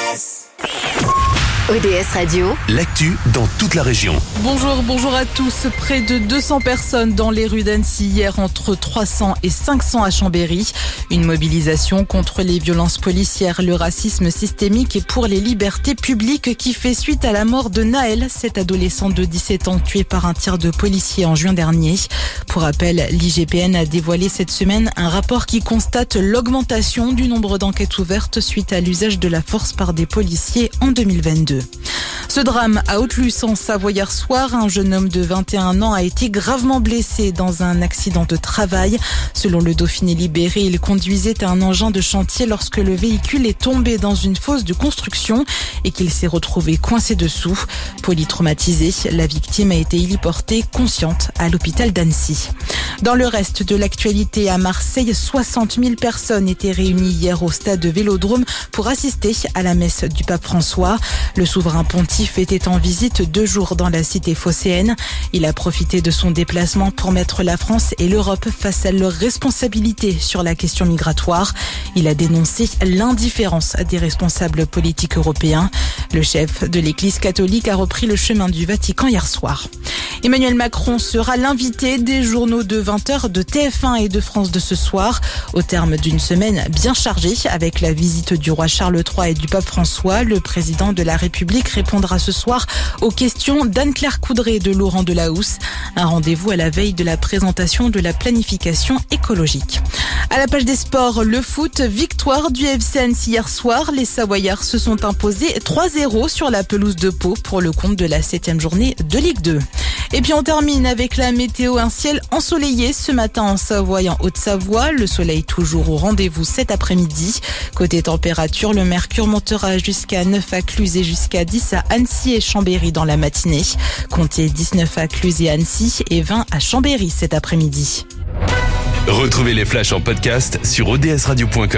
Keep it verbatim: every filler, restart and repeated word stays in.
S. O D S Radio, l'actu dans toute la région. Bonjour, bonjour à tous. Près de deux cents personnes dans les rues d'Annecy hier, entre trois cents et cinq cents à Chambéry. Une mobilisation contre les violences policières, le racisme systémique et pour les libertés publiques qui fait suite à la mort de Naël, cet adolescent de dix-sept ans tué par un tir de policier en juin dernier. Pour rappel, l'I G P N a dévoilé cette semaine un rapport qui constate l'augmentation du nombre d'enquêtes ouvertes suite à l'usage de la force par des policiers en deux mille vingt-deux. Ce drame à Haute-Luce en Savoie hier soir, un jeune homme de vingt et un ans a été gravement blessé dans un accident de travail. Selon le Dauphiné libéré, il conduisait un engin de chantier lorsque le véhicule est tombé dans une fosse de construction et qu'il s'est retrouvé coincé dessous. Polytraumatisé, la victime a été héliportée consciente à l'hôpital d'Annecy. Dans le reste de l'actualité, à Marseille, soixante mille personnes étaient réunies hier au stade Vélodrome pour assister à la messe du pape François. Le souverain pontife était en visite deux jours dans la cité phocéenne. Il a profité de son déplacement pour mettre la France et l'Europe face à leurs responsabilités sur la question migratoire. Il a dénoncé l'indifférence des responsables politiques européens. Le chef de l'Église catholique a repris le chemin du Vatican hier soir. Emmanuel Macron sera l'invité des journaux de vingt heures de T F un et de France deux ce soir. Au terme d'une semaine bien chargée avec la visite du roi Charles trois et du pape François, le président de la République répondra ce soir aux questions d'Anne-Claire Coudray et de Laurent Delahousse. Un rendez-vous à la veille de la présentation de la planification écologique. À la page des sports, le foot, victoire du F C Annecy hier soir. Les Savoyards se sont imposés trois zéro sur la pelouse de Pau pour le compte de la septième journée de Ligue deux. Et puis on termine avec la météo, un ciel ensoleillé ce matin en Savoie et en Haute-Savoie. Le soleil toujours au rendez-vous cet après-midi. Côté température, le mercure montera jusqu'à neuf à Cluses et jusqu'à dix à Annecy et Chambéry dans la matinée. Comptez dix-neuf à Cluses et Annecy et vingt à Chambéry cet après-midi. Retrouvez les flashs en podcast sur o d s radio point com.